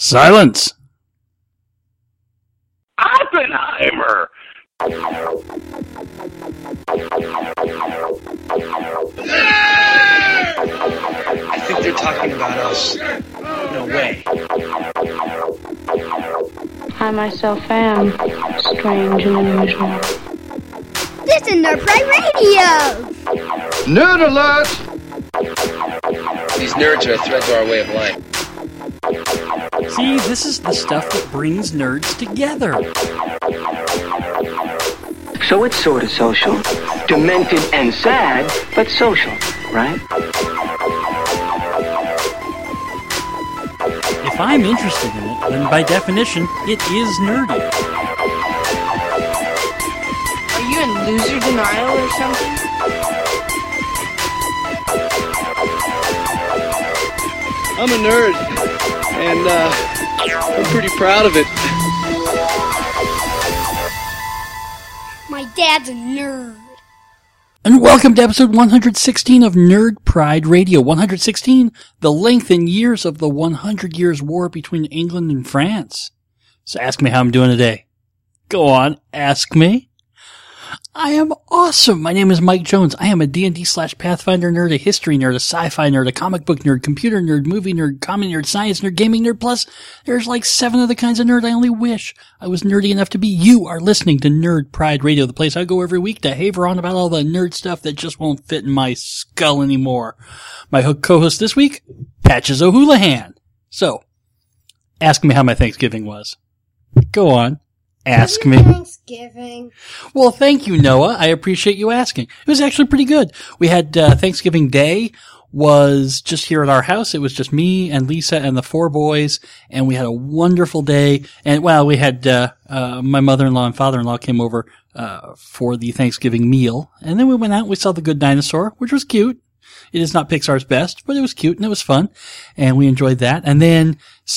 Silence! Oppenheimer! I think they're talking about us. No way. I myself am strange and unusual. This is Nerd Pride Radio! Nerd alert! These nerds are a threat to our way of life. See, this is the stuff that brings nerds together. So it's sort of social. Demented and sad, but social, right? If I'm interested in it, then by definition, it is nerdy. Are you in loser denial or something? I'm a nerd, and I'm pretty proud of it. My dad's a nerd. And welcome to episode 116 of Nerd Pride Radio. 116, the length and years of the 100 Years' War between England and France. So ask me how I'm doing today. Go on, ask me. I am awesome. My name is Mike Jones. I am a D&D/Pathfinder nerd, a history nerd, a sci-fi nerd, a comic book nerd, computer nerd, movie nerd, comedy nerd, science nerd, gaming nerd, plus there's like 7 other kinds of nerd I only wish I was nerdy enough to be. You are listening to Nerd Pride Radio, the place I go every week to haver on about all the nerd stuff that just won't fit in my skull anymore. My co-host this week, Patches O'Houlihan. So, ask me how my Thanksgiving was. Go on. Ask me. Thanksgiving. Well, thank you, Noah. I appreciate you asking. It was actually pretty good. We had Thanksgiving Day was just here at our house. It was just me and Lisa and the 4 boys, and we had a wonderful day. And well, we had my mother-in-law and father-in-law came over for the Thanksgiving meal, and then we went out and we saw The Good Dinosaur, which was cute. It is not Pixar's best, but it was cute and it was fun, and we enjoyed that. And then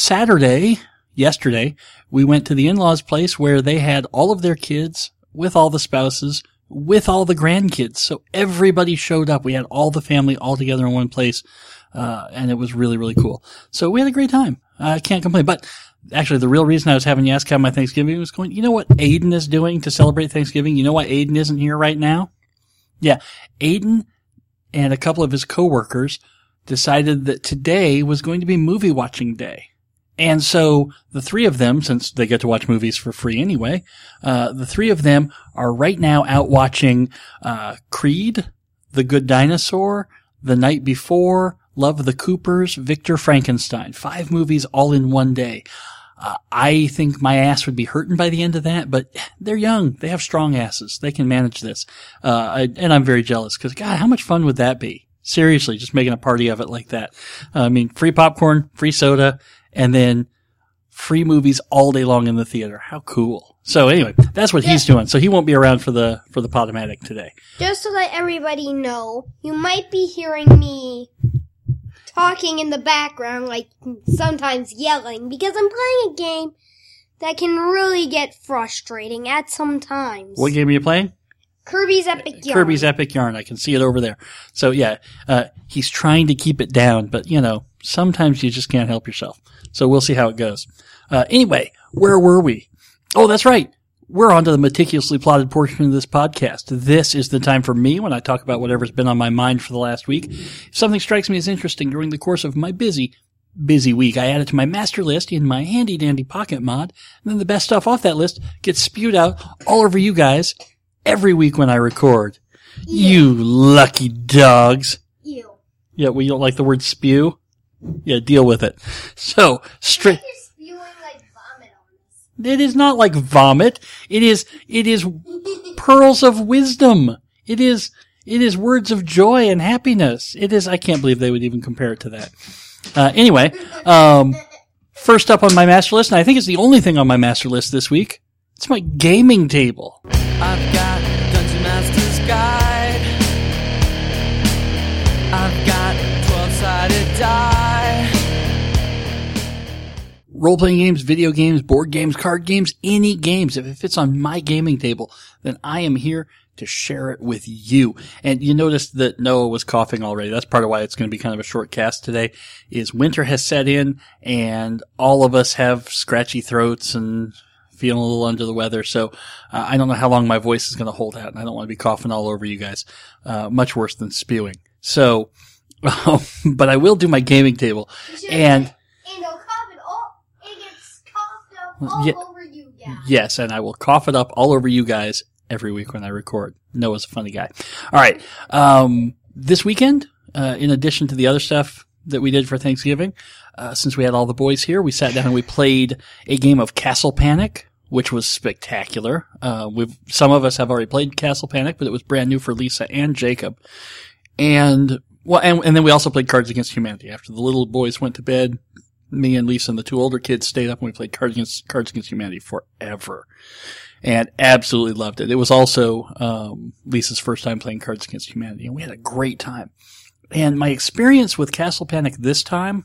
yesterday, we went to the in-laws' place where they had all of their kids with all the spouses, with all the grandkids. So everybody showed up. We had all the family all together in one place, and it was really, really cool. So we had a great time. I can't complain. But actually, the real reason I was having you ask how my Thanksgiving was going, you know what Aiden is doing to celebrate Thanksgiving? You know why Aiden isn't here right now? Yeah, Aiden and a couple of his coworkers decided that today was going to be movie watching day. And so the 3 of them, since they get to watch movies for free anyway, the 3 of them are right now out watching Creed, The Good Dinosaur, The Night Before, Love the Coopers, Victor Frankenstein. 5 movies all in one day. I think my ass would be hurting by the end of that, but they're young. They have strong asses. They can manage this. And I'm very jealous because, God, how much fun would that be? Seriously, just making a party of it like that. I mean, free popcorn, free soda, and then free movies all day long in the theater. How cool. So anyway, that's what he's doing. So he won't be around for the Podomatic today. Just to let everybody know, you might be hearing me talking in the background, like sometimes yelling, because I'm playing a game that can really get frustrating at some times. What game are you playing? Kirby's Epic Yarn. Kirby's Epic Yarn. I can see it over there. So yeah, he's trying to keep it down, but you know, sometimes you just can't help yourself. So we'll see how it goes. Anyway, where were we? Oh, that's right. We're on to the meticulously plotted portion of this podcast. This is the time for me when I talk about whatever's been on my mind for the last week. If something strikes me as interesting during the course of my busy week, I add it to my master list in my handy dandy pocket mod, and then the best stuff off that list gets spewed out all over you guys every week when I record. You lucky dogs. You. Yeah, well, you don't like the word spew? Yeah, deal with it. So, straight. You're spewing like vomit on us. It is not like vomit. It is pearls of wisdom. It is words of joy and happiness. I can't believe they would even compare it to that. Anyway, first up on my master list, and I think it's the only thing on my master list this week, it's my gaming table. I've got Dungeon Master's Guide. I've got 12-sided die. role-playing games, video games, board games, card games, any games. If it fits on my gaming table, then I am here to share it with you. And you noticed that Noah was coughing already. That's part of why it's going to be kind of a short cast today, is winter has set in and all of us have scratchy throats and feeling a little under the weather. So I don't know how long my voice is going to hold out, and I don't want to be coughing all over you guys. Much worse than spewing. So, but I will do my gaming table. And it'll cough it all. It gets coughed up all over you guys. Yes, and I will cough it up all over you guys every week when I record. Noah's a funny guy. All right. This weekend, in addition to the other stuff that we did for Thanksgiving, since we had all the boys here, we sat down and we played a game of Castle Panic, which was spectacular. Some of us have already played Castle Panic, but it was brand new for Lisa and Jacob. And then we also played Cards Against Humanity. After the little boys went to bed, me and Lisa and the two older kids stayed up and we played Cards Against Humanity forever. And absolutely loved it. It was also Lisa's first time playing Cards Against Humanity, and we had a great time. And my experience with Castle Panic this time,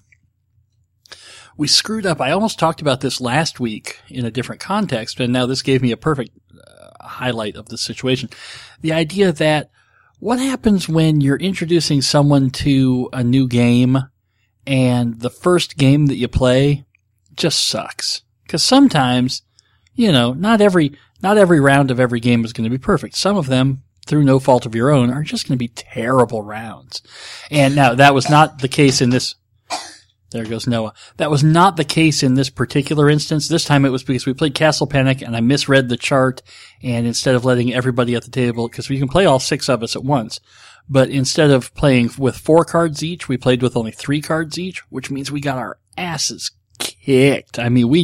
we screwed up. I almost talked about this last week in a different context, and now this gave me a perfect highlight of the situation. The idea that what happens when you're introducing someone to a new game and the first game that you play just sucks? Because sometimes, not every round of every game is going to be perfect. Some of them, through no fault of your own, are just going to be terrible rounds. And now that was not the case in this. There goes Noah. That was not the case in this particular instance. This time it was because we played Castle Panic and I misread the chart, and instead of letting everybody at the table, because we can play all 6 of us at once, but instead of playing with 4 cards each, we played with only 3 cards each, which means we got our asses kicked.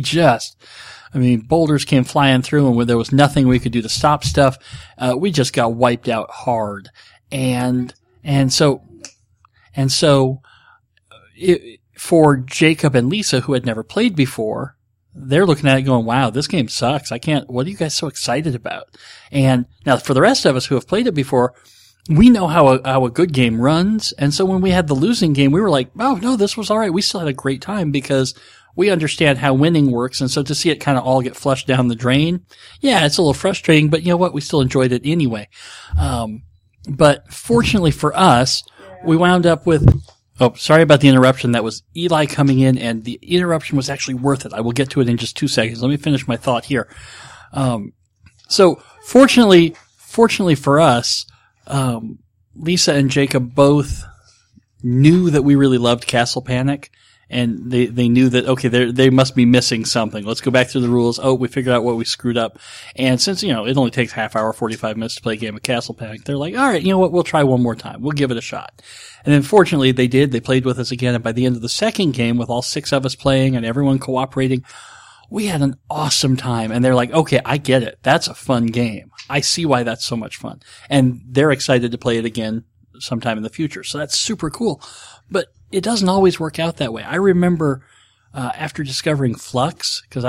Boulders came flying through, and when there was nothing we could do to stop stuff, we just got wiped out hard. For Jacob and Lisa, who had never played before, they're looking at it going, wow, this game sucks. What are you guys so excited about? And now for the rest of us who have played it before, we know how a good game runs. And so when we had the losing game, we were like, oh no, this was all right. We still had a great time because we understand how winning works. And so to see it kind of all get flushed down the drain, yeah, it's a little frustrating, but you know what? We still enjoyed it anyway. But fortunately for us, we wound up with, oh, sorry about the interruption. That was Eli coming in, and the interruption was actually worth it. I will get to it in just 2 seconds. Let me finish my thought here. So fortunately for us, Lisa and Jacob both knew that we really loved Castle Panic, and they knew that, okay, they must be missing something. Let's go back through the rules. Oh, we figured out what we screwed up. And since, it only takes half hour, 45 minutes to play a game of Castle Panic, they're like, all right, you know what? We'll try one more time. We'll give it a shot. And then fortunately they did. They played with us again. And by the end of the second game, with all 6 of us playing and everyone cooperating, we had an awesome time. And they're like, okay, I get it. That's a fun game. I see why that's so much fun. And they're excited to play it again sometime in the future. So that's super cool. But it doesn't always work out that way. I remember after discovering Flux, because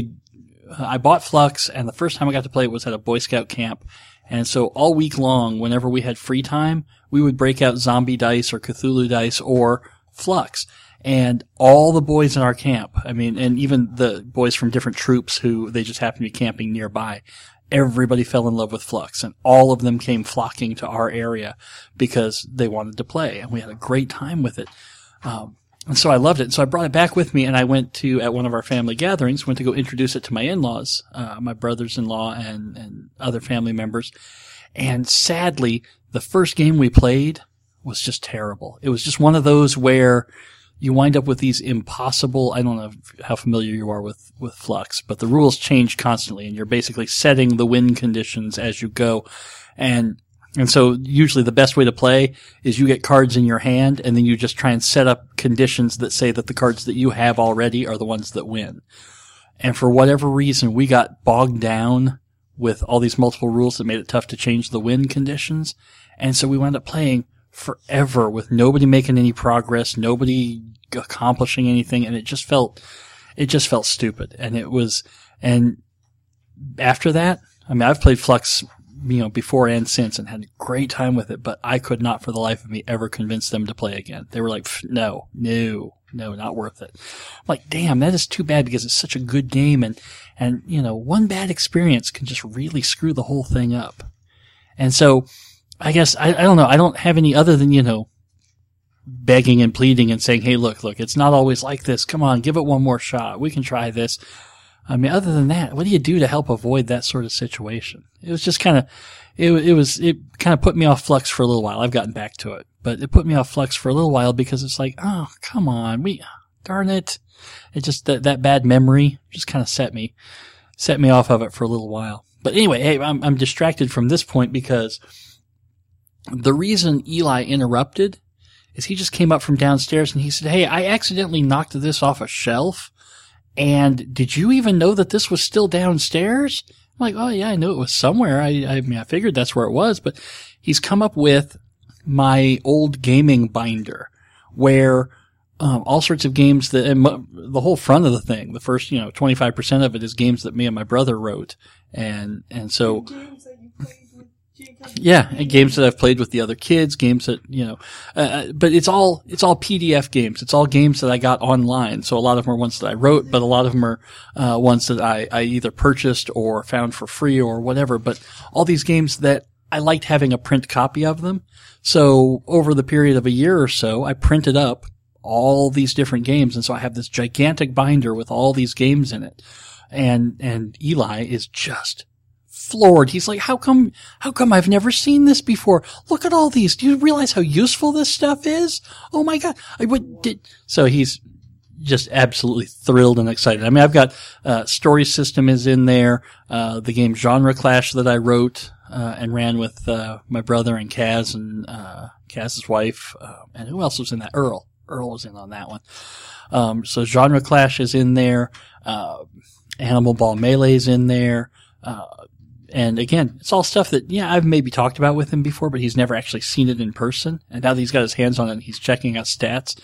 I bought Flux, and the first time I got to play it was at a Boy Scout camp. And so all week long, whenever we had free time, we would break out zombie dice or Cthulhu dice or Flux. And all the boys in our camp, and even the boys from different troops who they just happened to be camping nearby, everybody fell in love with Flux, and all of them came flocking to our area because they wanted to play, and we had a great time with it. And so I loved it. So I brought it back with me, and I went to, at one of our family gatherings, went to go introduce it to my in-laws, my brothers-in-law and other family members. And sadly, the first game we played was just terrible. It was just one of those where you wind up with these impossible, I don't know how familiar you are with Flux, but the rules change constantly, and you're basically setting the win conditions as you go. And so usually the best way to play is you get cards in your hand, and then you just try and set up conditions that say that the cards that you have already are the ones that win. And for whatever reason, we got bogged down with all these multiple rules that made it tough to change the win conditions. And so we wound up playing forever with nobody making any progress, nobody accomplishing anything, and it just felt stupid. And after that, I've played Flux, before and since, and had a great time with it, but I could not for the life of me ever convince them to play again. They were like, no, not worth it. I'm like, damn, that is too bad because it's such a good game and one bad experience can just really screw the whole thing up. And so I guess, I don't know, I don't have any other than, begging and pleading and saying, hey, look, it's not always like this. Come on, give it one more shot. We can try this. I mean, other than that, what do you do to help avoid that sort of situation? It was just kind of, it kind of put me off flux for a little while. I've gotten back to it, but it put me off flux for a little while because it's like, oh, come on, darn it. It just, that bad memory just kind of set me off of it for a little while. But anyway, hey, I'm distracted from this point because the reason Eli interrupted is he just came up from downstairs and he said, hey, I accidentally knocked this off a shelf. And did you even know that this was still downstairs? I'm like, oh yeah, I knew it was somewhere. I mean, I figured that's where it was, but he's come up with my old gaming binder where, all sorts of games the whole front of the thing, the first, 25% of it is games that me and my brother wrote. And so, yeah, and games that I've played with the other kids, games that, but it's all PDF games. It's all games that I got online. So a lot of them are ones that I wrote, but a lot of them are, ones that I either purchased or found for free or whatever. But all these games that I liked having a print copy of them. So over the period of a year or so, I printed up all these different games. And so I have this gigantic binder with all these games in it. And Eli is just floored. He's like, how come I've never seen this before? Look at all these. Do you realize how useful this stuff is? Oh my God. So he's just absolutely thrilled and excited. I mean, I've got, Story System is in there, the game Genre Clash that I wrote, and ran with, my brother and Kaz and, Kaz's wife, and who else was in that? Earl was in on that one. So Genre Clash is in there, Animal Ball Melee's in there, and again, it's all stuff that, I've maybe talked about with him before, but he's never actually seen it in person. And now that he's got his hands on it and he's checking out stats,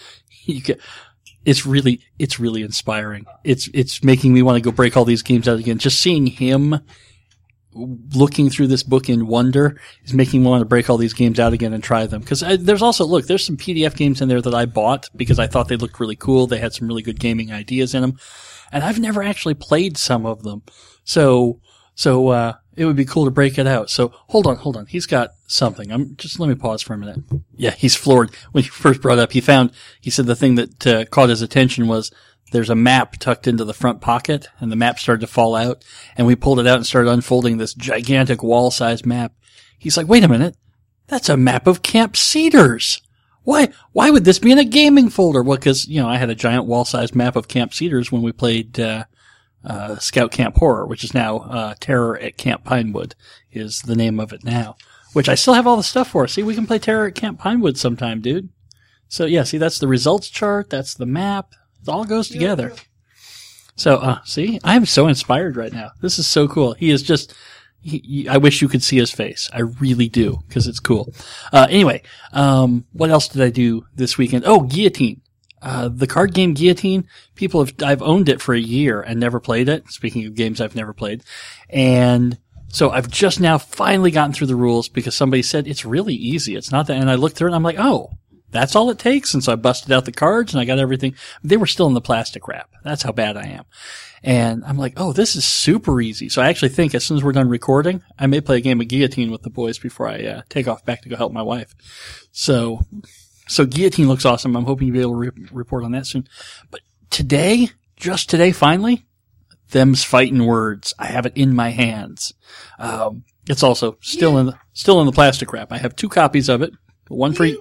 it's really inspiring. It's making me want to go break all these games out again. Just seeing him looking through this book in wonder is making me want to break all these games out again and try them. Cause there's some PDF games in there that I bought because I thought they looked really cool. They had some really good gaming ideas in them. And I've never actually played some of them. So it would be cool to break it out. So hold on. He's got something. Let me pause for a minute. Yeah, he's floored. When he first brought up, he said the thing that caught his attention was there's a map tucked into the front pocket and the map started to fall out and we pulled it out and started unfolding this gigantic wall-sized map. He's like, wait a minute. That's a map of Camp Cedars. Why would this be in a gaming folder? Well, cause, I had a giant wall-sized map of Camp Cedars when we played, Scout Camp Horror, which is now, Terror at Camp Pinewood is the name of it now, which I still have all the stuff for. See, we can play Terror at Camp Pinewood sometime, dude. So yeah, see, that's the results chart. That's the map. It all goes together. So, see, I'm so inspired right now. This is so cool. He is just, I wish you could see his face. I really do, cause it's cool. Anyway, what else did I do this weekend? Oh, Guillotine. The card game Guillotine, I've owned it for a year and never played it. Speaking of games I've never played. And so I've just now finally gotten through the rules because somebody said it's really easy. It's not that, and I looked through it and I'm like, oh, that's all it takes. And so I busted out the cards and I got everything. They were still in the plastic wrap. That's how bad I am. And I'm like, oh, this is super easy. So I actually think as soon as we're done recording, I may play a game of Guillotine with the boys before I, take off back to go help my wife. So Guillotine looks awesome. I'm hoping you'll be able to report on that soon. But just today, finally, them's fighting words. I have it in my hands. It's also still in the plastic wrap. I have 2 copies of it. One for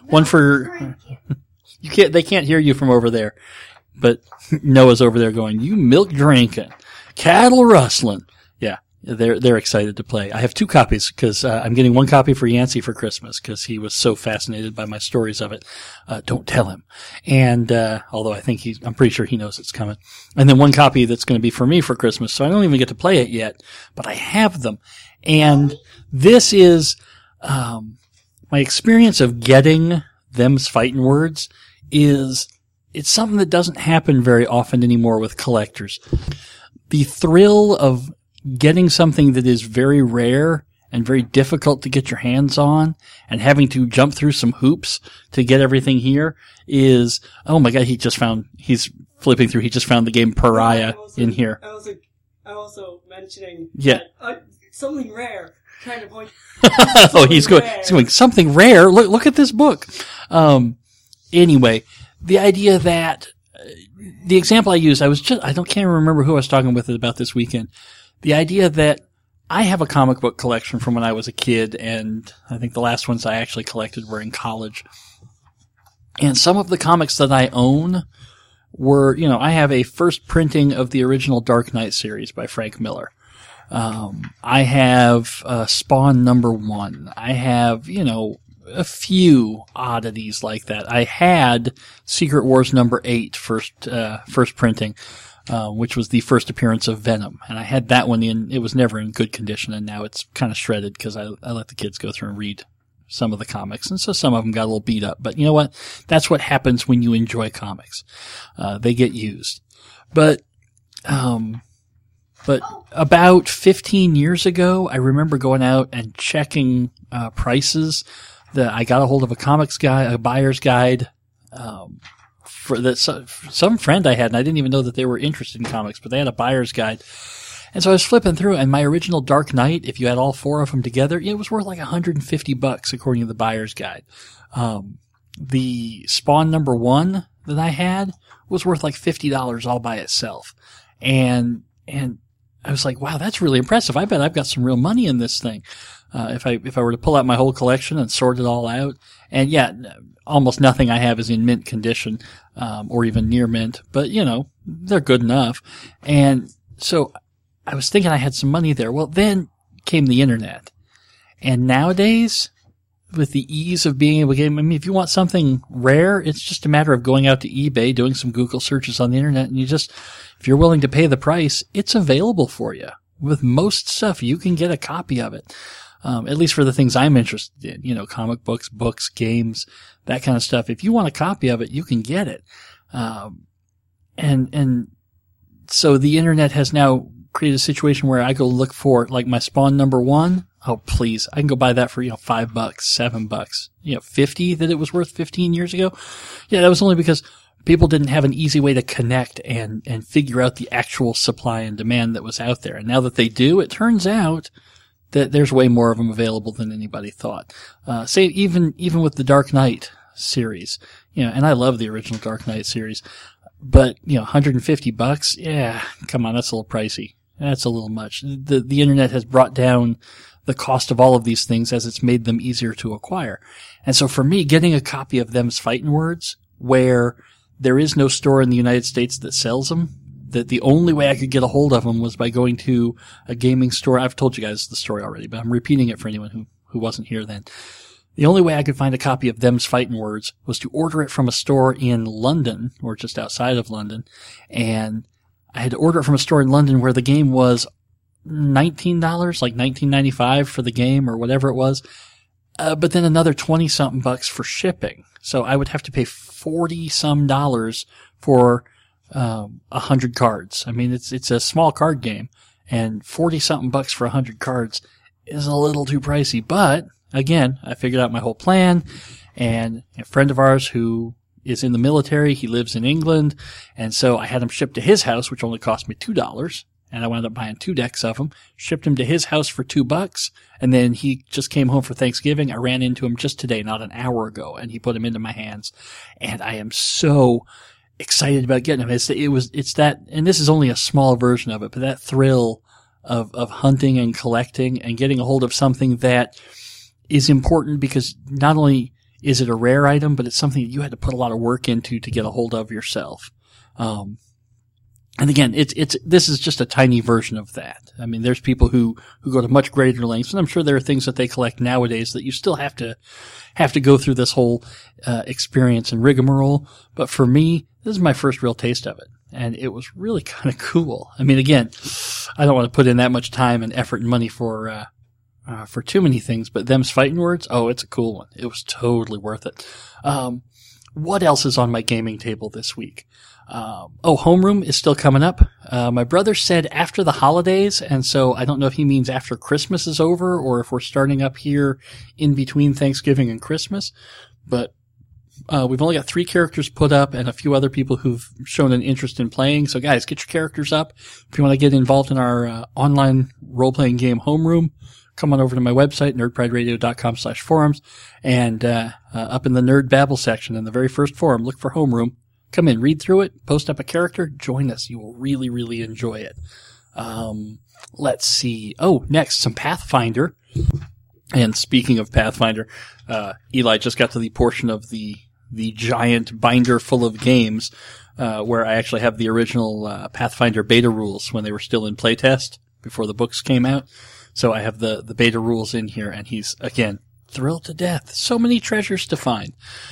they can't hear you from over there, but Noah's over there going, you milk drinking, cattle rustling. Yeah. They're excited to play. I have 2 copies because I'm getting 1 copy for Yancey for Christmas because he was so fascinated by my stories of it. Don't tell him. And although I'm pretty sure he knows it's coming. And then 1 copy that's going to be for me for Christmas. So I don't even get to play it yet, but I have them. And this is my experience of getting them's fighting words it's something that doesn't happen very often anymore with collectors. The thrill of getting something that is very rare and very difficult to get your hands on, and having to jump through some hoops to get everything here is, oh my god, he's flipping through, he just found the game Pariah in here. I'm also mentioning something rare. Trying to point. Oh, he's going something rare. Look at this book. Anyway, the idea that the example I used, can't remember who I was talking with about this weekend. The idea that I have a comic book collection from when I was a kid, and I think the last ones I actually collected were in college. And some of the comics that I own were, I have a first printing of the original Dark Knight series by Frank Miller. I have Spawn #1. I have, a few oddities like that. I had Secret Wars #8 first printing, which was the first appearance of Venom. And I had that one it was never in good condition, and now it's kind of shredded because I let the kids go through and read some of the comics. And so some of them got a little beat up. But you know what? That's what happens when you enjoy comics. They get used. But about 15 years ago, I remember going out and checking prices. I got a hold of a buyer's guide for some friend I had, and I didn't even know that they were interested in comics, but they had a buyer's guide. And so I was flipping through, and my original Dark Knight, if you had all four of them together, it was worth like $150 according to the buyer's guide. The Spawn #1 that I had was worth like $50 all by itself. And I was like, wow, that's really impressive. I bet I've got some real money in this thing. If I were to pull out my whole collection and sort it all out. And yeah, almost nothing I have is in mint condition, or even near mint, but they're good enough. And so I was thinking I had some money there. Well, then came the internet. And nowadays, with the ease of being able to get, if you want something rare, it's just a matter of going out to eBay, doing some Google searches on the internet, and if you're willing to pay the price, it's available for you. With most stuff, you can get a copy of it. At least for the things I'm interested in, comic books, games, that kind of stuff. If you want a copy of it, you can get it. And so the internet has now created a situation where I go look for, like, my Spawn #1. Oh, please. I can go buy that for, $5, $7, $50 that it was worth 15 years ago. Yeah, that was only because people didn't have an easy way to connect and figure out the actual supply and demand that was out there. And now that they do, it turns out that there's way more of them available than anybody thought. Say even with the Dark Knight series, and I love the original Dark Knight series, but $150, yeah, come on, that's a little pricey. That's a little much. The internet has brought down the cost of all of these things as it's made them easier to acquire. And so for me, getting a copy of Them's Fightin' Words, where there is no store in the United States that sells them, that the only way I could get a hold of them was by going to a gaming store. I've told you guys the story already, but I'm repeating it for anyone who wasn't here then. The only way I could find a copy of Them's Fightin' Words was to order it from a store in London, or just outside of London, and I had to order it from a store in London where the game was $19, like $19.95 for the game or whatever it was, but then another $20-something for shipping. So I would have to pay $40-some for 100 cards. I mean, it's a small card game, and $40-something for 100 cards is a little too pricey. But again, I figured out my whole plan, and a friend of ours who is in the military, he lives in England, and so I had him shipped to his house, which only cost me $2, and I wound up buying 2 decks of them, shipped him to his house for $2, and then he just came home for Thanksgiving. I ran into him just today, not an hour ago, and he put him into my hands, and I am so excited about getting him. It's that, and this is only a small version of it, but that thrill of hunting and collecting and getting a hold of something that is important, because not only is it a rare item, but it's something that you had to put a lot of work into to get a hold of yourself. And again, this is just a tiny version of that. I mean, there's people who go to much greater lengths, and I'm sure there are things that they collect nowadays that you still have to go through this whole experience and rigmarole. But for me, this is my first real taste of it, and it was really kind of cool. I mean, again, I don't want to put in that much time and effort and money for too many things, but Them's Fightin' Words, oh, it's a cool one. It was totally worth it. what else is on my gaming table this week? Homeroom is still coming up. My brother said after the holidays, and so I don't know if he means after Christmas is over or if we're starting up here in between Thanksgiving and Christmas. But we've only got 3 characters put up and a few other people who've shown an interest in playing. So guys, get your characters up. If you want to get involved in our online role-playing game Homeroom, come on over to my website, nerdprideradio.com/forums, and up in the Nerd Babble section in the very first forum, look for Homeroom. Come in, read through it, post up a character, join us. You will really, really enjoy it. Let's see. Next, some Pathfinder. And speaking of Pathfinder, Eli just got to the portion of the giant binder full of games, where I actually have the original Pathfinder beta rules when they were still in playtest before the books came out. So I have the beta rules in here, and he's, again, thrilled to death. So many treasures to find.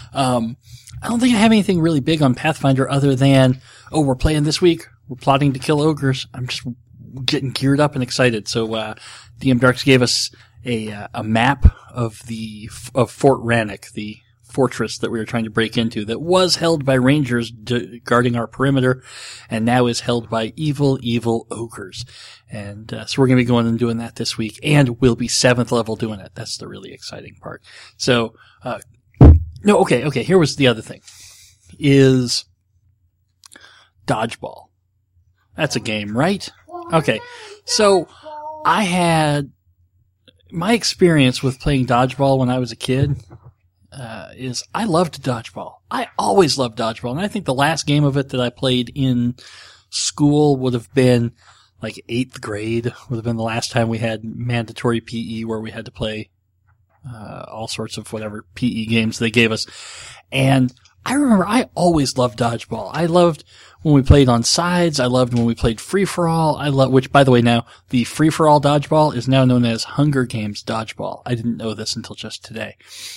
I don't think I have anything really big on Pathfinder other than, we're playing this week. We're plotting to kill ogres. I'm just getting geared up and excited. So, DM Darks gave us a map of Fort Rannoch, the fortress that we were trying to break into that was held by rangers guarding our perimeter and now is held by evil, evil ogres. And so we're going to be going and doing that this week, and we'll be 7th level doing it. That's the really exciting part. So, okay, here was the other thing, is Dodgeball. That's a game, right? Okay, so I had my experience with playing Dodgeball when I was a kid is I loved Dodgeball. I always loved Dodgeball, and I think the last game of it that I played in school would have been like 8th grade, would have been the last time we had mandatory PE where we had to play all sorts of whatever PE games they gave us. And I remember I always loved Dodgeball. I loved when we played on sides. I loved when we played free-for-all. Which, by the way, now the free-for-all Dodgeball is now known as Hunger Games Dodgeball. I didn't know this until just today.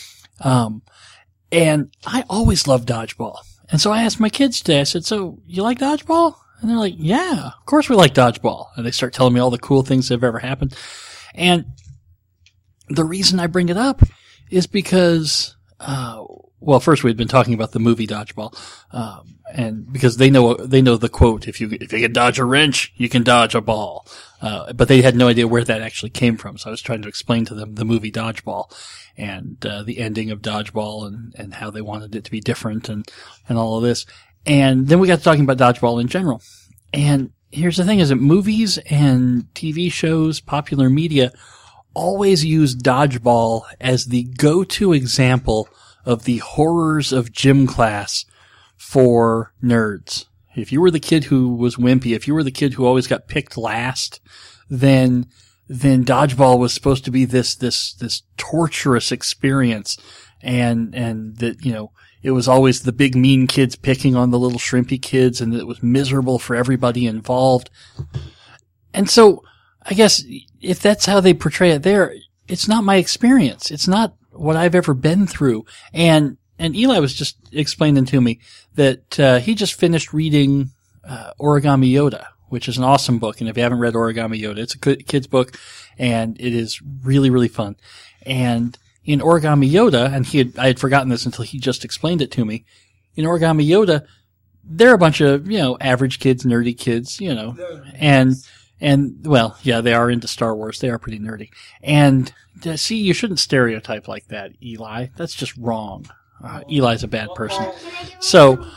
And I always loved Dodgeball. And so I asked my kids today, I said, so you like Dodgeball? And they're like, yeah, of course we like Dodgeball. And they start telling me all the cool things that have ever happened. And the reason I bring it up is because, first we'd been talking about the movie Dodgeball, and because they know the quote, if you can dodge a wrench, you can dodge a ball. But they had no idea where that actually came from. So I was trying to explain to them the movie Dodgeball and, the ending of Dodgeball and how they wanted it to be different and all of this. And then we got to talking about Dodgeball in general. And here's the thing, is that movies and TV shows, popular media, always use Dodgeball as the go-to example of the horrors of gym class for nerds. If you were the kid who was wimpy, if you were the kid who always got picked last, then Dodgeball was supposed to be this torturous experience, and that, it was always the big mean kids picking on the little shrimpy kids, and it was miserable for everybody involved. And so, I guess if that's how they portray it there, it's not my experience. It's not what I've ever been through. And Eli was just explaining to me that he just finished reading Origami Yoda, which is an awesome book. And if you haven't read Origami Yoda, it's a kid's book, and it is really, really fun. And in Origami Yoda, and I had forgotten this until he just explained it to me. In Origami Yoda, they're a bunch of, average kids, nerdy kids, and well, yeah, they are into Star Wars. They are pretty nerdy. And see, you shouldn't stereotype like that, Eli. That's just wrong. Eli's a bad person. So,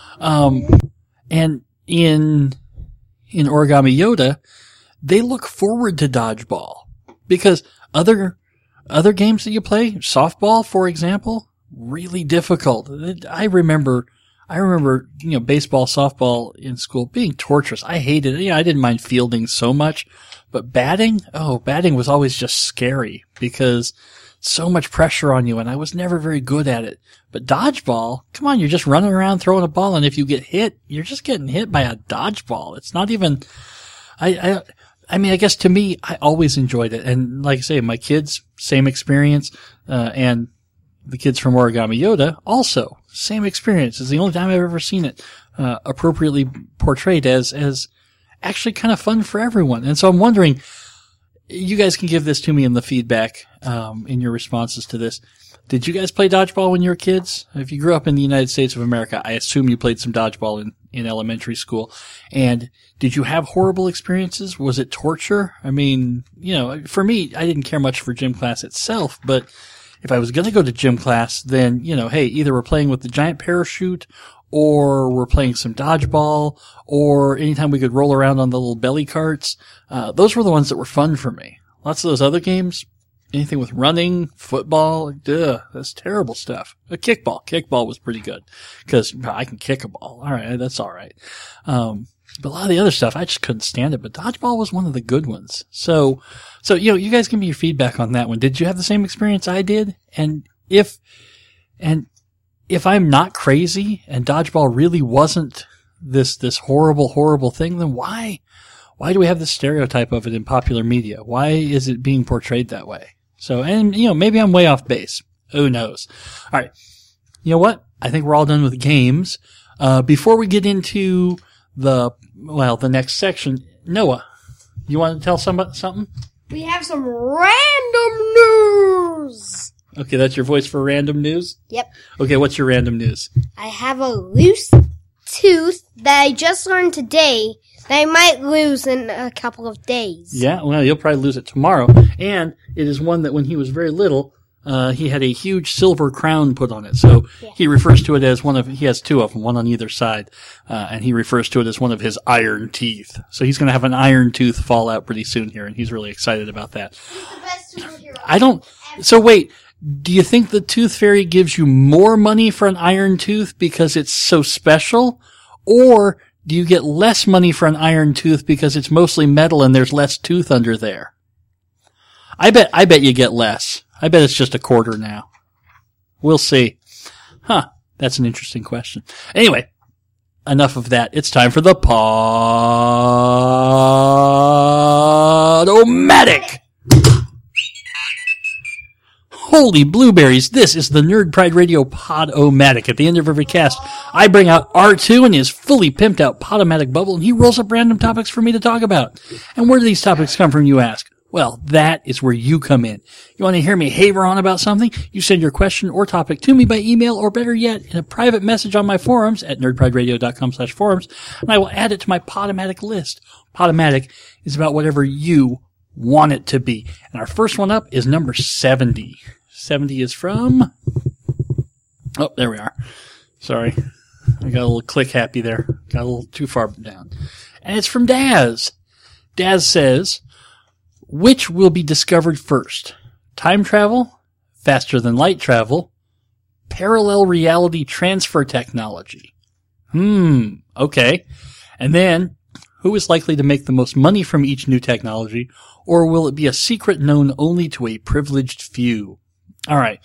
and in Origami Yoda, they look forward to Dodgeball because other games that you play, softball, for example, really difficult. I remember, baseball, softball in school being torturous. I hated it. I didn't mind fielding so much, but batting was always just scary because so much pressure on you, and I was never very good at it. But dodgeball, come on, you're just running around throwing a ball, and if you get hit, you're just getting hit by a dodgeball. It's not even, I guess to me, I always enjoyed it. And like I say, my kids, same experience, and the kids from Origami Yoda, also, same experience. It's the only time I've ever seen it, appropriately portrayed as actually kind of fun for everyone. And so I'm wondering, you guys can give this to me in the feedback, in your responses to this. Did you guys play dodgeball when you were kids? If you grew up in the United States of America, I assume you played some dodgeball in elementary school. And did you have horrible experiences? Was it torture? I mean, for me, I didn't care much for gym class itself, but if I was going to go to gym class, then, hey, either we're playing with the giant parachute or we're playing some dodgeball or anytime we could roll around on the little belly carts. Those were the ones that were fun for me. Lots of those other games, anything with running, football, that's terrible stuff. Kickball was pretty good because I can kick a ball. All right, that's all right. But a lot of the other stuff, I just couldn't stand it. But dodgeball was one of the good ones. So you guys give me your feedback on that one. Did you have the same experience I did? And if I'm not crazy and dodgeball really wasn't this horrible, horrible thing, then why do we have this stereotype of it in popular media? Why is it being portrayed that way? So, and, maybe I'm way off base. Who knows? All right. You know what? I think we're all done with games. Before we get into the next section, Noah, you want to tell somebody something? We have some random news. Okay, that's your voice for random news? Yep. Okay, what's your random news? I have a loose tooth that I just learned today that I might lose in a couple of days. Yeah, well, you'll probably lose it tomorrow. And it is one that when he was very little, he had a huge silver crown put on it. So he refers to it as he has two of them, one on either side. And he refers to it as one of his iron teeth. So he's going to have an iron tooth fall out pretty soon here, and he's really excited about that. He's the best superhero. So wait, do you think the Tooth Fairy gives you more money for an iron tooth because it's so special? Or do you get less money for an iron tooth because it's mostly metal and there's less tooth under there? I bet you get less. I bet it's just a quarter now. We'll see. That's an interesting question. Anyway, enough of that. It's time for the Pod-O-Matic. Holy blueberries, this is the Nerd Pride Radio Pod-O-Matic. At the end of every cast, I bring out R2 and his fully pimped out Pod-O-Matic bubble, and he rolls up random topics for me to talk about. And where do these topics come from, you ask? Well, that is where you come in. You want to hear me haver on about something? You send your question or topic to me by email, or better yet, in a private message on my forums at nerdprideradio.com/forums, and I will add it to my Pod-O-Matic list. Pod-O-Matic is about whatever you want it to be. And our first one up is number 70. 70 is from... Oh, there we are. Sorry. I got a little click happy there. Got a little too far down. And it's from Daz. Daz says, which will be discovered first? Time travel? Faster than light travel? Parallel reality transfer technology? Okay. And then, who is likely to make the most money from each new technology? Or will it be a secret known only to a privileged few? All right.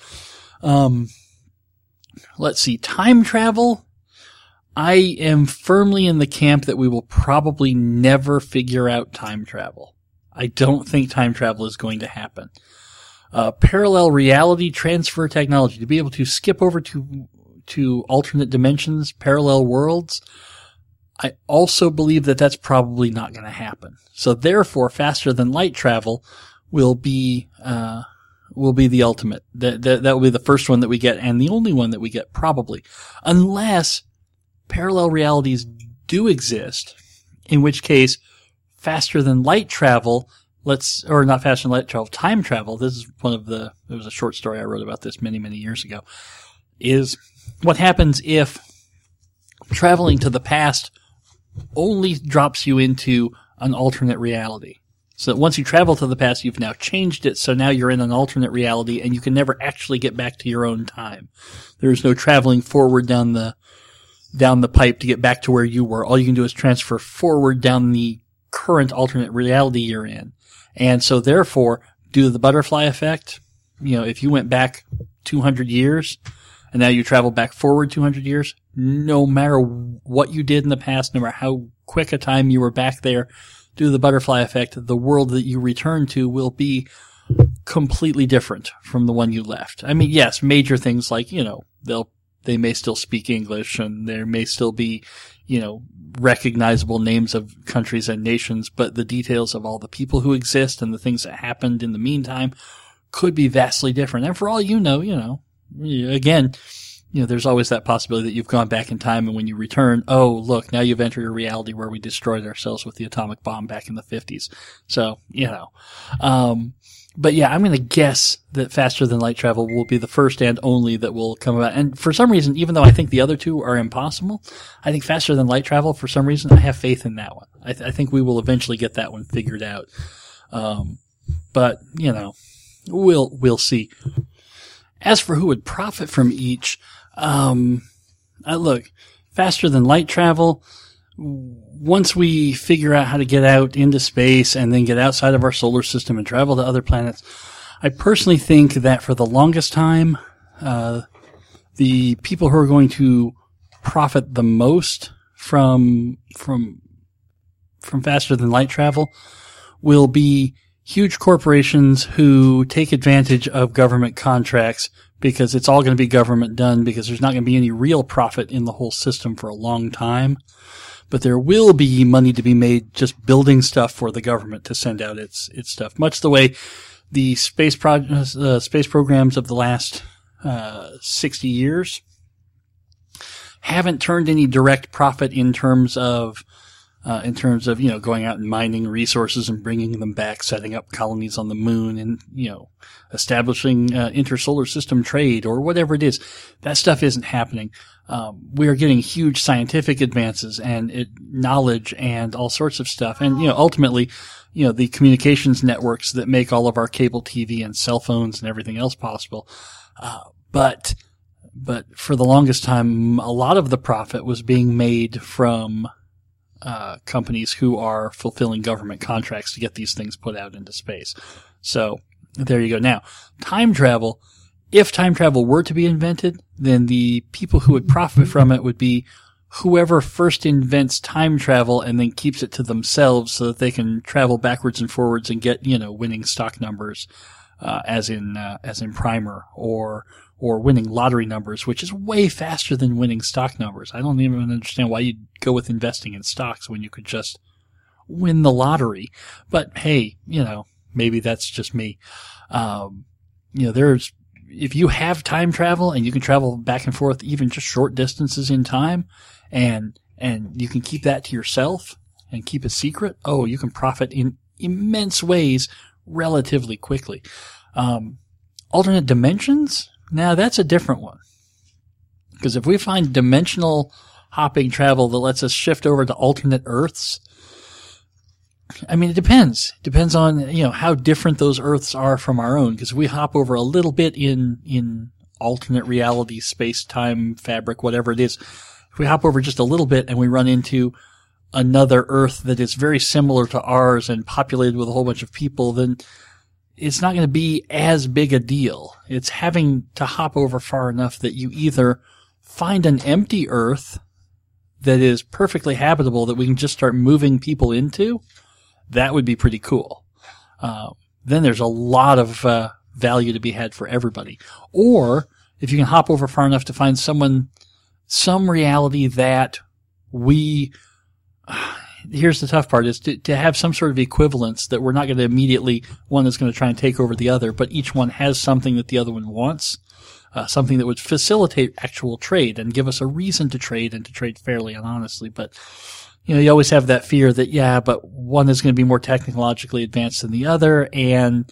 Let's see. Time travel. I am firmly in the camp that we will probably never figure out time travel. I don't think time travel is going to happen. Parallel reality transfer technology, to be able to skip over to alternate dimensions, parallel worlds, I also believe that that's probably not going to happen. So therefore, faster than light travel will be the ultimate. That will be the first one that we get, and the only one that we get probably, unless parallel realities do exist, in which case faster than light travel, not faster than light travel, time travel. This is there was a short story I wrote about this many, many years ago, is what happens if traveling to the past only drops you into an alternate reality. So that once you travel to the past, you've now changed it, so now you're in an alternate reality, and you can never actually get back to your own time. There's no traveling forward down the pipe to get back to where you were. All you can do is transfer forward down the current alternate reality you're in. And so therefore, due to the butterfly effect, if you went back 200 years, and now you travel back forward 200 years, no matter what you did in the past, no matter how quick a time you were back there, due to the butterfly effect, the world that you return to will be completely different from the one you left. I mean, yes, major things like, they may still speak English, and there may still be, recognizable names of countries and nations, but the details of all the people who exist and the things that happened in the meantime could be vastly different. And for all you know, again, there's always that possibility that you've gone back in time, and when you return, oh, look, now you've entered a reality where we destroyed ourselves with the atomic bomb back in the 50s. So, but yeah, I'm going to guess that Faster Than Light Travel will be the first and only that will come about. And for some reason, even though I think the other two are impossible, I think Faster Than Light Travel, for some reason, I have faith in that one. I think we will eventually get that one figured out. But, we'll see. As for who would profit from each, look, Faster Than Light Travel, once we figure out how to get out into space and then get outside of our solar system and travel to other planets, I personally think that for the longest time, the people who are going to profit the most from Faster Than Light Travel will be huge corporations who take advantage of government contracts, because it's all going to be government done, because there's not going to be any real profit in the whole system for a long time. But there will be money to be made just building stuff for the government to send out its stuff, much the way the space programs of the last 60 years haven't turned any direct profit in terms of going out and mining resources and bringing them back, setting up colonies on the moon, and establishing intersolar system trade or whatever it is. That stuff isn't happening. We are getting huge scientific advances and knowledge and all sorts of stuff. And, ultimately, the communications networks that make all of our cable TV and cell phones and everything else possible. But for the longest time, a lot of the profit was being made from companies who are fulfilling government contracts to get these things put out into space. So there you go. Now, time travel. If time travel were to be invented, then the people who would profit from it would be whoever first invents time travel and then keeps it to themselves so that they can travel backwards and forwards and get, winning stock numbers, as in Primer, or winning lottery numbers, which is way faster than winning stock numbers. I don't even understand why you'd go with investing in stocks when you could just win the lottery. But hey, maybe that's just me. If you have time travel and you can travel back and forth even just short distances in time, and you can keep that to yourself and keep it secret, you can profit in immense ways relatively quickly. Alternate dimensions? Now that's a different one. Because if we find dimensional hopping travel that lets us shift over to alternate Earths, it depends. Depends on, how different those Earths are from our own. Because if we hop over a little bit in alternate reality, space-time, fabric, whatever it is, if we hop over just a little bit and we run into another Earth that is very similar to ours and populated with a whole bunch of people, then it's not going to be as big a deal. It's having to hop over far enough that you either find an empty Earth that is perfectly habitable that we can just start moving people into. That would be pretty cool. Then there's a lot of value to be had for everybody. Or if you can hop over far enough to find some reality that here's the tough part, is to have some sort of equivalence that we're not going to immediately, one is going to try and take over the other, but each one has something that the other one wants, something that would facilitate actual trade and give us a reason to trade and to trade fairly and honestly. But, you always have that fear that, but one is going to be more technologically advanced than the other, and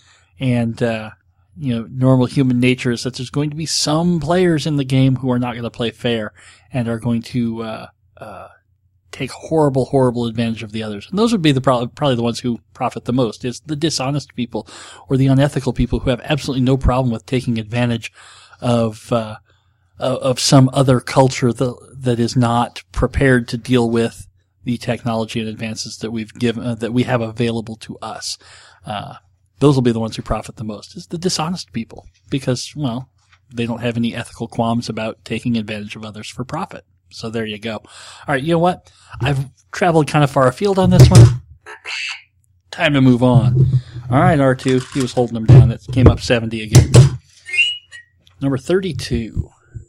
normal human nature is that there's going to be some players in the game who are not going to play fair and are going to, take horrible advantage of the others. And those would be probably the ones who profit the most, is the dishonest people or the unethical people who have absolutely no problem with taking advantage of some other culture that is not prepared to deal with the technology and advances that we have available to us. Those will be the ones who profit the most, is the dishonest people, because, they don't have any ethical qualms about taking advantage of others for profit. So there you go. All right, you know what? I've traveled kind of far afield on this one. Time to move on. All right, R2. He was holding them down. It came up 70 again. Number 32.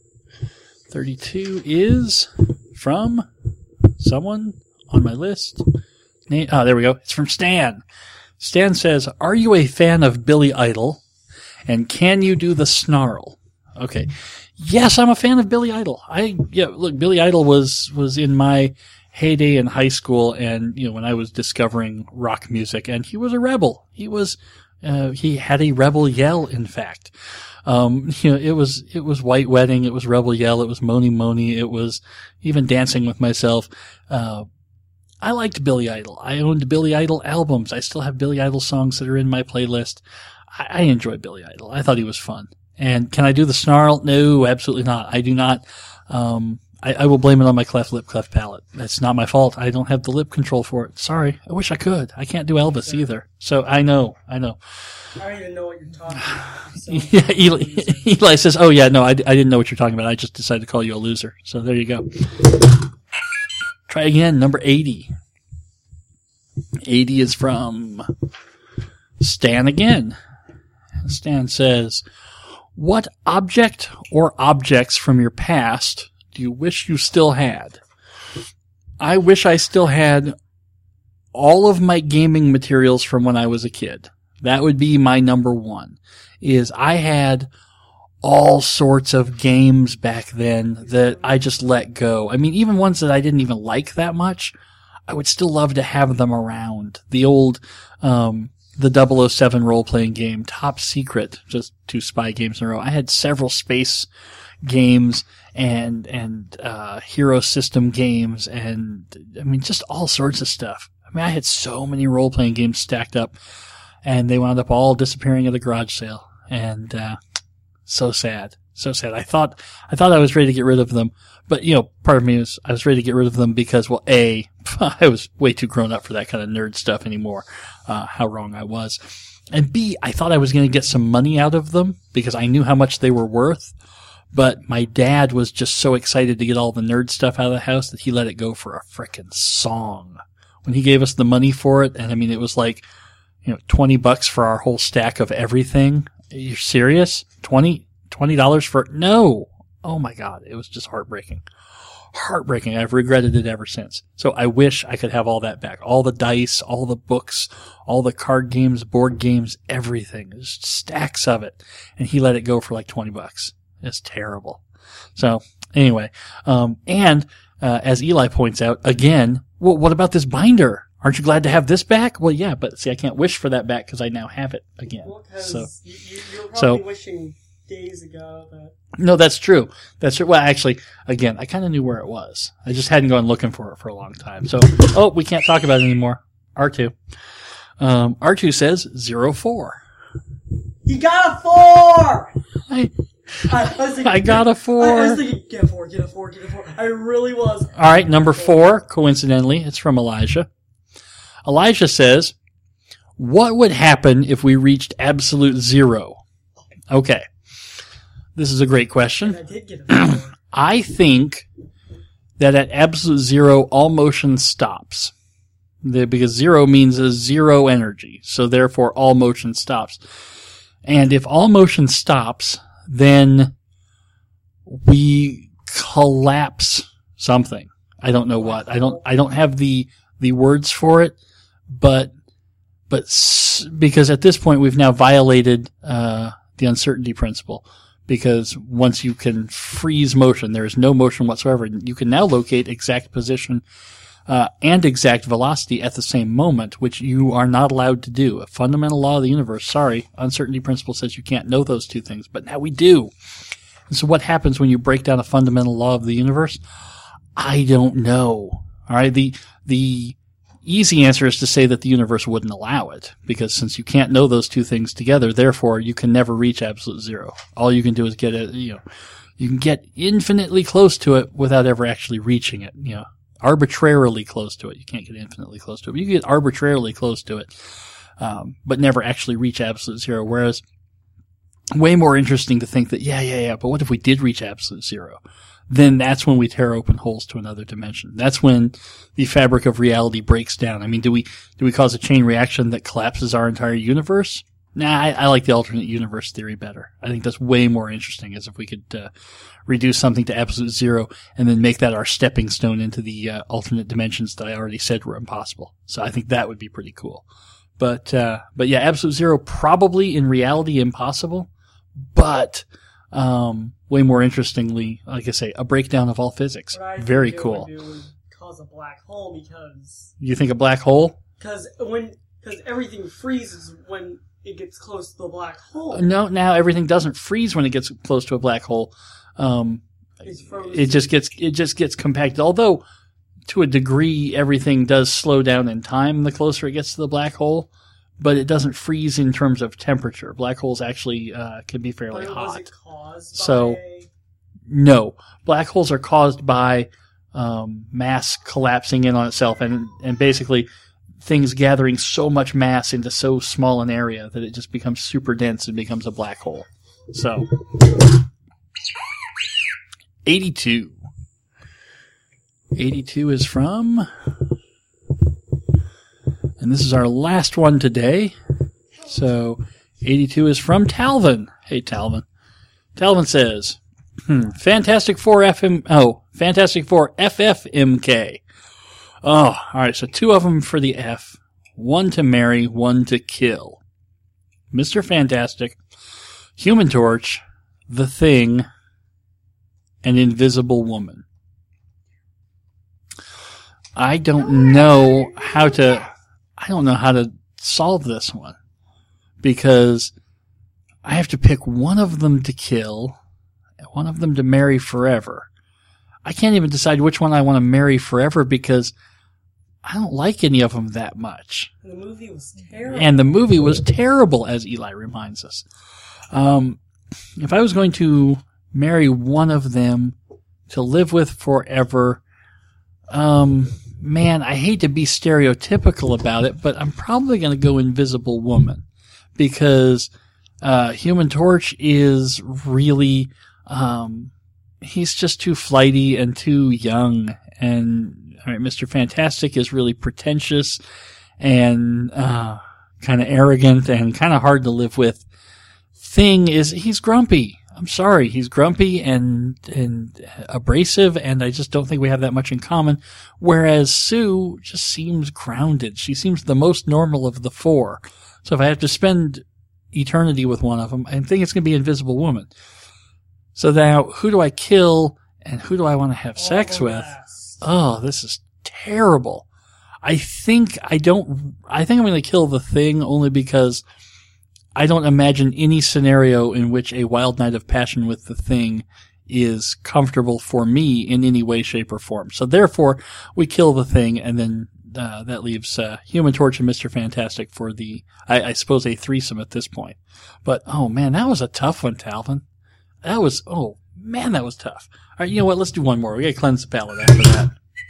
32 is from someone on my list. There we go. It's from Stan. Stan says, "Are you a fan of Billy Idol? And can you do the snarl?" Okay. Yes, I'm a fan of Billy Idol. Look, Billy Idol was in my heyday in high school, and when I was discovering rock music, and he was a rebel. He had a rebel yell, in fact. It was White Wedding, it was Rebel Yell, it was Moni Moni, it was even Dancing with Myself. I liked Billy Idol. I owned Billy Idol albums. I still have Billy Idol songs that are in my playlist. I enjoy Billy Idol. I thought he was fun. And can I do the snarl? No, absolutely not. I do not. I will blame it on my cleft lip, cleft palate. That's not my fault. I don't have the lip control for it. Sorry. I wish I could. I can't do Elvis either. So I know. I don't even know what you're talking about. So yeah, Eli says, oh yeah, no, I didn't know what you're talking about. I just decided to call you a loser. So there you go. Try again, number 80. 80 is from Stan again. Stan says, what object or objects from your past do you wish you still had? I wish I still had all of my gaming materials from when I was a kid. That would be my number one, is I had all sorts of games back then that I just let go. I mean, even ones that I didn't even like that much, I would still love to have them around. The old, the 007 role-playing game, Top Secret, just 2 spy games in a row. I had several space games and hero system games, and I mean, just all sorts of stuff. I mean, I had so many role-playing games stacked up, and they wound up all disappearing at a garage sale. And, so sad. So sad. I thought I was ready to get rid of them, but part of me was, I was ready to get rid of them because, well, A, I was way too grown up for that kind of nerd stuff anymore. How wrong I was. And B, I thought I was going to get some money out of them because I knew how much they were worth. But my dad was just so excited to get all the nerd stuff out of the house that he let it go for a frickin' song. When he gave us the money for it, and I mean, it was like, $20 for our whole stack of everything. You're serious? $20 for, no. Oh my God. It was just heartbreaking. Heartbreaking. I've regretted it ever since. So I wish I could have all that back. All the dice, all the books, all the card games, board games, everything. There's stacks of it. And he let it go for like $20. It's terrible. So anyway, as Eli points out, again, well, what about this binder? Aren't you glad to have this back? Well, yeah, but see, I can't wish for that back because I now have it again. Well, because you're probably wishing days ago that... No, that's true. That's true. Well, actually, again, I kind of knew where it was. I just hadn't gone looking for it for a long time. So, we can't talk about it anymore. R2. R2 says 04. You got a 4! I got a 4. I was thinking, get a 4. I really was. All right, number 4, coincidentally, it's from Elijah. Elijah says, what would happen if we reached absolute zero? Okay. This is a great question. And I did get a 4. I think that at absolute zero, all motion stops. Because zero means a zero energy. So therefore, all motion stops. And if all motion stops, then we collapse something. I don't know what. I don't have the words for it, but because at this point we've now violated the uncertainty principle. Because once you can freeze motion, there is no motion whatsoever. You can now locate exact position and exact velocity at the same moment, which you are not allowed to do. A fundamental law of the universe. Sorry, uncertainty principle says you can't know those two things, but now we do. And so what happens when you break down a fundamental law of the universe? I don't know. All right, the easy answer is to say that the universe wouldn't allow it, because since you can't know those two things together, therefore you can never reach absolute zero. All you can do is get it, you can get infinitely close to it without ever actually reaching it, arbitrarily close to it. You can't get infinitely close to it, but you can get arbitrarily close to it, but never actually reach absolute zero. Whereas, way more interesting to think that, but what if we did reach absolute zero? Then that's when we tear open holes to another dimension. That's when the fabric of reality breaks down. I mean, do we cause a chain reaction that collapses our entire universe? Nah, I like the alternate universe theory better. I think that's way more interesting, as if we could reduce something to absolute zero and then make that our stepping stone into the alternate dimensions that I already said were impossible. So I think that would be pretty cool. But yeah, absolute zero probably in reality impossible, but way more interestingly, like I say, a breakdown of all physics. Very cool. It would cause a black hole because... You think a black hole? Because everything freezes when it gets close to the black hole. No, now everything doesn't freeze when it gets close to a black hole. It just gets compacted. Although, to a degree, everything does slow down in time the closer it gets to the black hole, but it doesn't freeze in terms of temperature. Black holes actually can be fairly hot. Was it caused by... No. Black holes are caused by mass collapsing in on itself and basically things gathering so much mass into so small an area that it just becomes super dense and becomes a black hole. So, 82. 82 is from, and this is our last one today. So, 82 is from Talvin. Hey, Talvin. Talvin says, Fantastic Four FFMK. Oh, alright, so 2 of them for the F. 1 to marry, 1 to kill. Mr. Fantastic, Human Torch, The Thing, and Invisible Woman. I don't know how to solve this one. Because I have to pick one of them to kill, and one of them to marry forever. I can't even decide which one I want to marry forever because I don't like any of them that much. The movie was terrible. And the movie was terrible, as Eli reminds us. If I was going to marry one of them to live with forever, man, I hate to be stereotypical about it, but I'm probably going to go Invisible Woman. Because Human Torch is really... he's just too flighty and too young, and Mr. Fantastic is really pretentious and kind of arrogant and kind of hard to live with. Thing is, he's grumpy. I'm sorry, he's grumpy and abrasive, and I just don't think we have that much in common. Whereas Sue just seems grounded. She seems the most normal of the 4. So if I have to spend eternity with one of them, I think it's going to be Invisible Woman. So now, who do I kill and who do I want to have sex with? Oh, this is terrible. I think I'm going to kill The Thing only because I don't imagine any scenario in which a wild night of passion with The Thing is comfortable for me in any way, shape, or form. So therefore, we kill The Thing, and then that leaves Human Torch and Mr. Fantastic for I suppose, a threesome at this point. But, oh man, that was a tough one, Talvin. That was tough. All right, you know what? Let's do one more. We gotta cleanse the palate after that.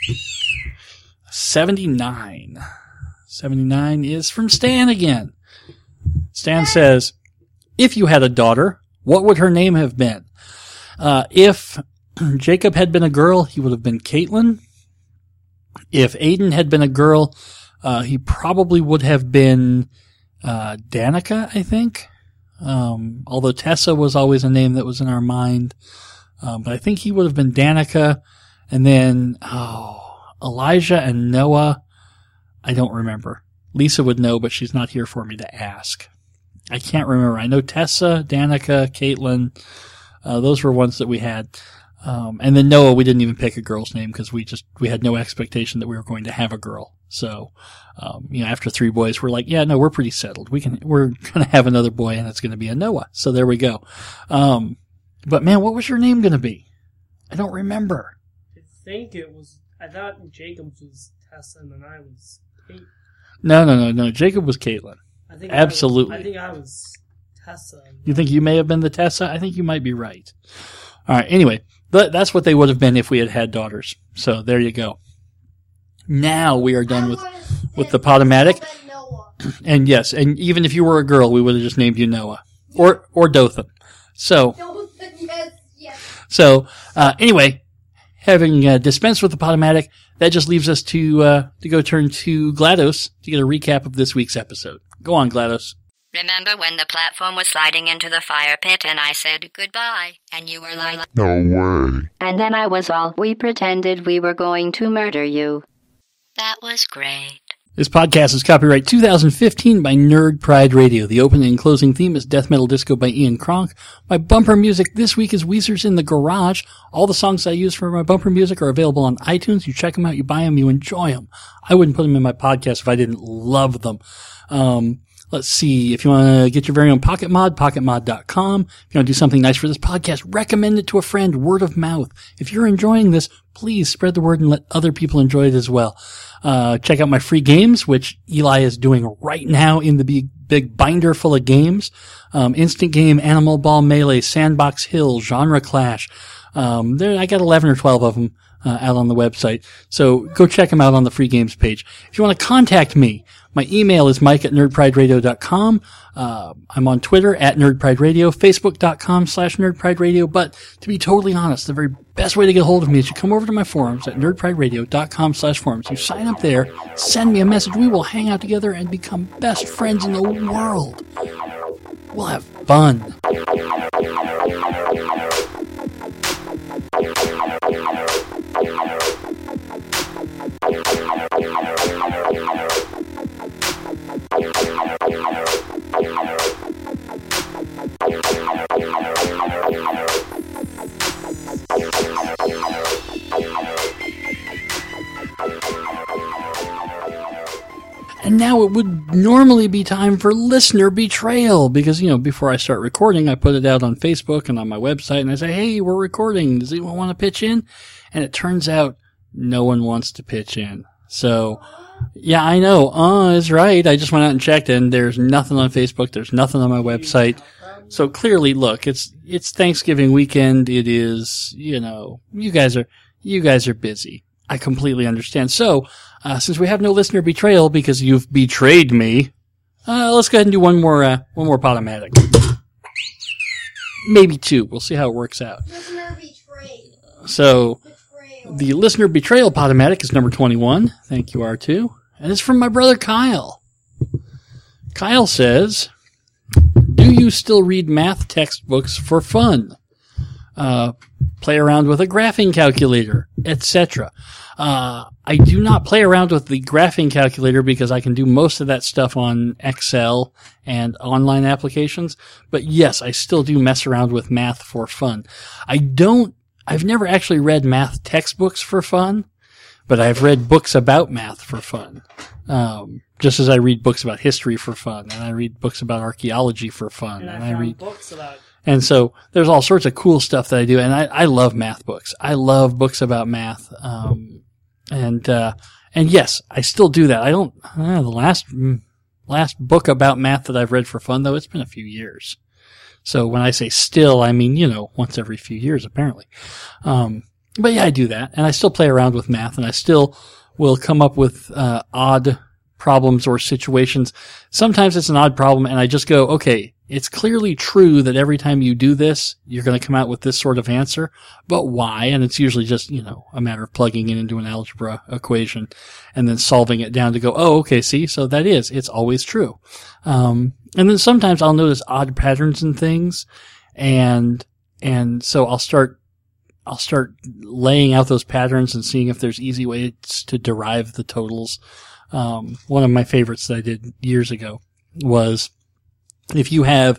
79. 79 is from Stan again. Stan says, if you had a daughter, what would her name have been? If Jacob had been a girl, he would have been Caitlin. If Aiden had been a girl, he probably would have been Danica, I think. Although Tessa was always a name that was in our mind. But I think he would have been Danica. And then, Elijah and Noah, I don't remember. Lisa would know, but she's not here for me to ask. I can't remember. I know Tessa, Danica, Caitlin, those were ones that we had. And then Noah, we didn't even pick a girl's name because we had no expectation that we were going to have a girl. So, after 3 boys, we're like, yeah, no, we're pretty settled. We're going to have another boy and it's going to be a Noah. So there we go. But man, what was your name going to be? I don't remember. I thought Jacob's was Tessa and then I was Kate. No. Jacob was Caitlin. Absolutely. I think I was Tessa. You think you may have been the Tessa? I think you might be right. All right. Anyway, that's what they would have been if we had had daughters. So there you go. Now we are done with the Potomatic. And yes, and even if you were a girl, we would have just named you Noah or Dothan. So, anyway, having dispensed with the Potomatic, that just leaves us to go turn to GLaDOS to get a recap of this week's episode. Go on, GLaDOS. Remember when the platform was sliding into the fire pit and I said goodbye, and you were like, no way. And then I was all, we pretended we were going to murder you. That was great. This podcast is copyright 2015 by Nerd Pride Radio. The opening and closing theme is Death Metal Disco by Ian Kronk. My bumper music this week is Weezer's In the Garage. All the songs I use for my bumper music are available on iTunes. You check them out, you buy them, you enjoy them. I wouldn't put them in my podcast if I didn't love them. Let's see. If you want to get your very own Pocket Mod, pocketmod.com. If you want to do something nice for this podcast, recommend it to a friend. Word of mouth. If you're enjoying this, please spread the word and let other people enjoy it as well. Check out my free games, which Eli is doing right now in the big binder full of games. Instant Game, Animal Ball Melee, Sandbox Hill, Genre Clash. I got 11 or 12 of them out on the website. So go check them out on the free games page. If you want to contact me, my email is mike@nerdprideradio.com. I'm on Twitter @nerdprideradio, facebook.com/nerdprideradio. But to be totally honest, the very best way to get a hold of me is you come over to my forums at nerdprideradio.com/forums. You sign up there, send me a message. We will hang out together and become best friends in the world. We'll have fun. And now it would normally be time for listener betrayal because, before I start recording, I put it out on Facebook and on my website and I say, hey, we're recording. Does anyone want to pitch in? And it turns out no one wants to pitch in. So, yeah, I know. Is right. I just went out and checked and there's nothing on Facebook. There's nothing on my website. So clearly, look, it's Thanksgiving weekend. It is, you guys are busy. I completely understand. So, since we have no listener betrayal because you've betrayed me, let's go ahead and do one more Podomatic. Maybe two. We'll see how it works out. Listener betrayal. So, the listener betrayal Podomatic is number 21. Thank you, R2. And it's from my brother Kyle. Kyle says, do you still read math textbooks for fun? Play around with a graphing calculator, etc. I do not play around with the graphing calculator because I can do most of that stuff on Excel and online applications. But yes, I still do mess around with math for fun. I've never actually read math textbooks for fun, but I've read books about math for fun. Just as I read books about history for fun, and I read books about archaeology for fun, and I read books about. And so there's all sorts of cool stuff that I do, and I love math books. I love books about math. And yes, I still do that. The last book about math that I've read for fun, though, it's been a few years. So when I say still, I mean, once every few years, apparently. But yeah, I do that, and I still play around with math, and I still will come up with, odd problems or situations. Sometimes it's an odd problem, and I just go, okay, it's clearly true that every time you do this, you're going to come out with this sort of answer, but why? And it's usually just, a matter of plugging it into an algebra equation and then solving it down to go, oh, okay, see, so it's always true. And then sometimes I'll notice odd patterns in things, and so I'll start laying out those patterns and seeing if there's easy ways to derive the totals. One of my favorites that I did years ago was, if you have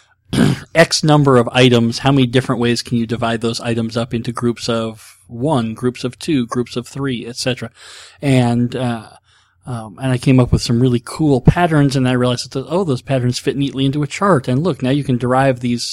X number of items, how many different ways can you divide those items up into groups of 1, groups of 2, groups of 3, etc. And I came up with some really cool patterns, and I realized that, those patterns fit neatly into a chart. And look, now you can derive these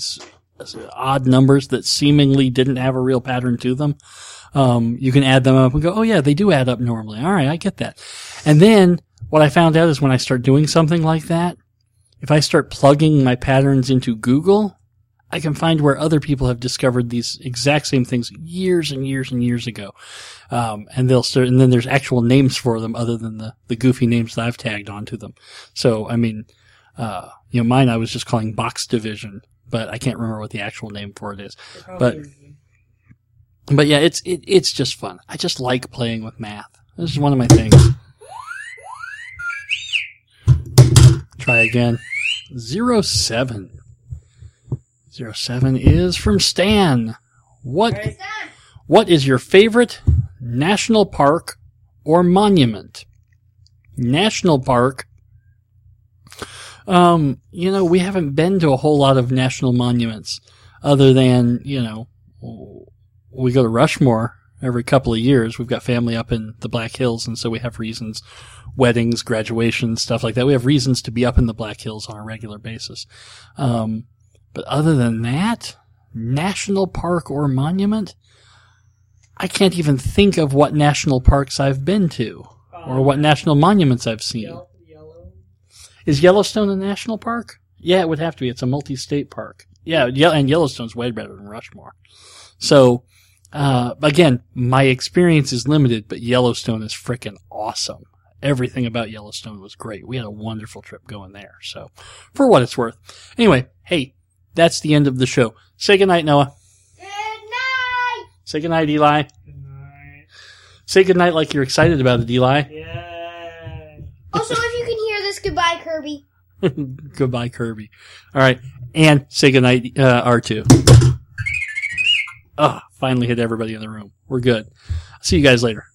odd numbers that seemingly didn't have a real pattern to them. You can add them up and go, oh yeah, they do add up normally. All right, I get that. And then what I found out is when I start doing something like that, if I start plugging my patterns into Google, I can find where other people have discovered these exact same things years and years and years ago. And and then there's actual names for them other than the goofy names that I've tagged onto them. So, I mean, mine I was just calling box division, but I can't remember what the actual name for it is. But yeah, it's just fun. I just like playing with math. This is one of my things. Try again. 07. 07 is from Stan. What is your favorite national park or monument? National park. We haven't been to a whole lot of national monuments other than, we go to Rushmore every couple of years. We've got family up in the Black Hills, and so we have reasons, weddings, graduations, stuff like that. We have reasons to be up in the Black Hills on a regular basis. But other than that, national park or monument, I can't even think of what national parks I've been to or what national monuments I've seen. Yellow. Is Yellowstone a national park? Yeah, it would have to be. It's a multi-state park. Yeah, and Yellowstone's way better than Rushmore. So, again, my experience is limited, but Yellowstone is frickin' awesome. Everything about Yellowstone was great. We had a wonderful trip going there. So, for what it's worth. Anyway, hey, that's the end of the show. Say goodnight, Noah. Good night. Say goodnight, Eli. Good night. Say goodnight like you're excited about it, Eli. Yay. Also, if you can hear this, goodbye, Kirby. Goodbye, Kirby. All right. And say goodnight, R2. Finally hit everybody in the room. We're good. See you guys later.